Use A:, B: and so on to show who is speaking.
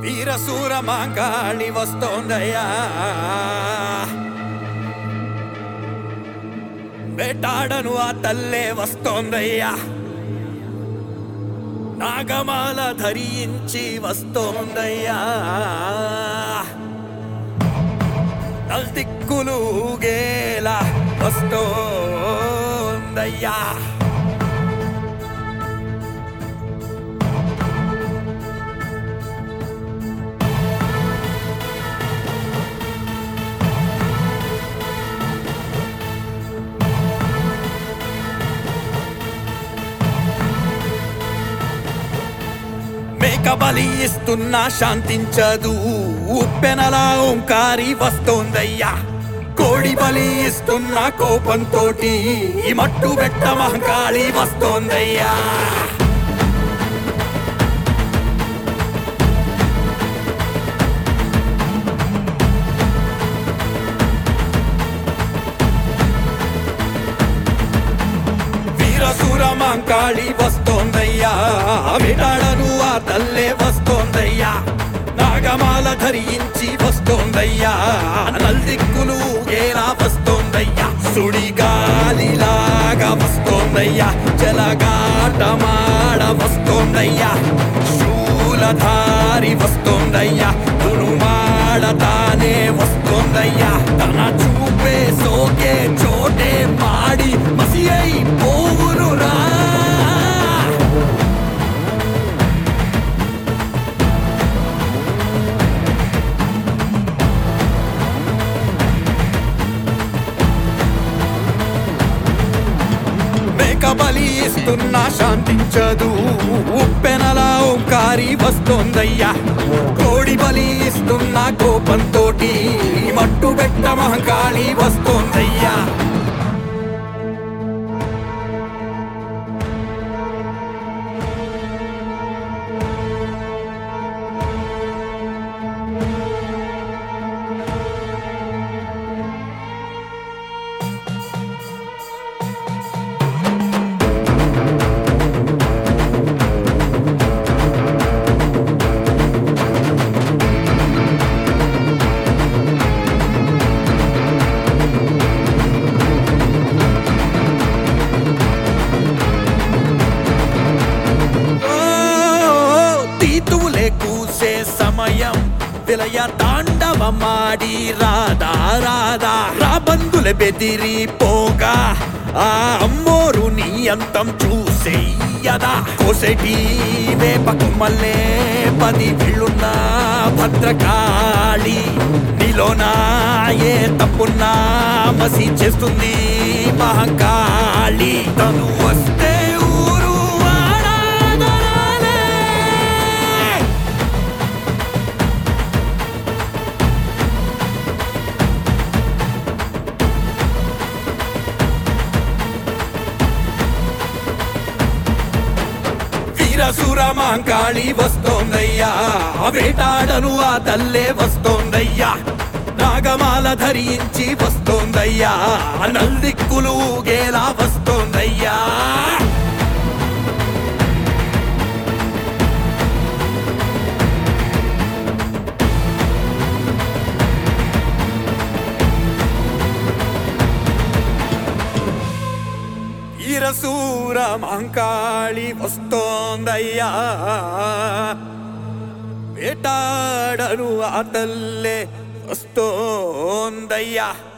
A: వీరసూర మాంకాళి వస్తోందయ్యా, వేటాడను ఆ తల్లే వస్తోందయ్యా, నాగమాల ధరించి వస్తోందయ్యా, నల్దిక్కులు గేలా వస్తోందయ్యా. మేకబలి ఇస్తున్నా శాంతించదు, ఉప్పెనలా ఓంకారి వస్తోందయ్యా, కోడి బలి ఇస్తున్నా కోపంతోటి మట్టు పెట్ట మహంకాళి వస్తోందయ్యా. వీరసూర మాంకాళి వస్తోందయ్యా, వేటాడను ఆ తల్లే వస్తోందయ్యా, నాగమాల ధరించి వస్తోందయ్యా, నల్దిక్కులు గేలా వస్తోందయ్యా, సుడిగాలిలాగా వస్తోందయ్యా, జలగాటమాడ వస్తోందయ్యా, శూలధారి వస్తోందయ్యా, తురుమాడతానే వస్తోందయ్యా, తన చూపే సోకే చోటే మాడి మసి అయి పోవునురా. మేకబలి ఇస్తున్నా శాంతించదు, ఉప్పెనలా ఓంకారి వస్తోందయ్యా, కోడి బలి ఇస్తున్నా కోపంతోటి మట్టు పెట్ట మహంకాళి వస్తోందయ్యా. సమయం విలయ తాండవమాడి రాధా రాధా రాబందుల బెదిరి పోగా, ఆ అమ్మోరు నీ అంతం చూసేయదా, కోసెటి వేపకు మల్లే 10 విళ్ళున్న భద్రకాళి, నీలోనా ఏ తప్పున్నా మసి చేస్తుంది మహంకాళి, తను వస్తే వీరసూర మాంకాళి వస్తోందయ్యా, వేటాడను ఆ తల్లే వస్తోందయ్యా, నాగమాల ధరించి వస్తోందయ్యా, నల్దిక్కులు గేలా వస్తోందయ్యా. వీరసూర మాంకాళి వస్తోందయ్యా, వేటాడను ఆ తల్లే వస్తోందయ్యా.